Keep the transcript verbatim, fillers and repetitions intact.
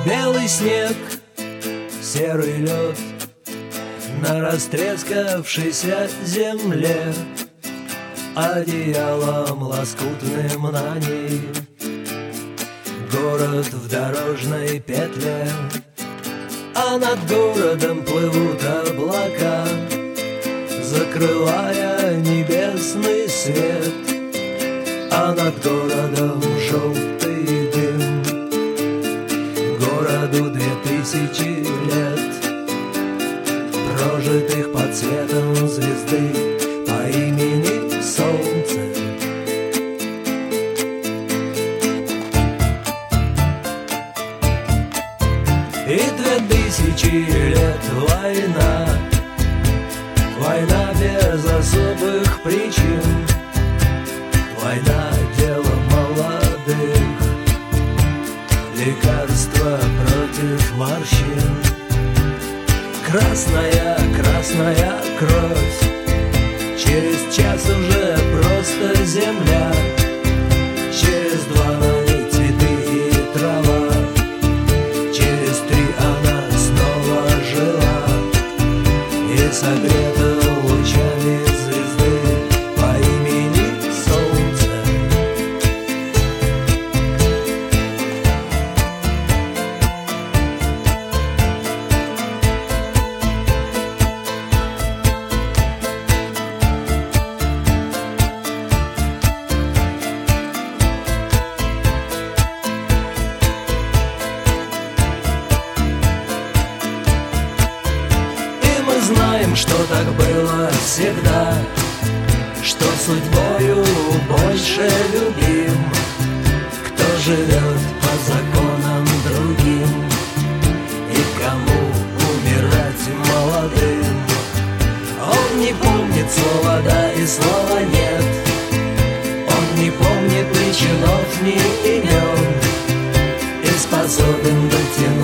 Белый снег, серый лед на растрескавшейся земле, одеялом лоскутным на ней город в дорожной петле. А над городом плывут облака, закрывая небесный свет. А над городом желтый дым, городу две тысячи лет, прожитых под светом звезды по имени Солнце. И две тысячи лет война, война без особых причин, война — дело молодых, лекарство против морщин. Красная, красная кровь, через час уже просто земля, через два на ней цветы и трава, через три она снова жила и согрета лучами звезды по имени Солнце. Знаем, что так было всегда, что судьбою больше любим, кто живет по законам другим и кому умирать молодым. Он не помнит слова «да» и слова «нет», он не помнит ни чинов, ни имен, и способен дотянуть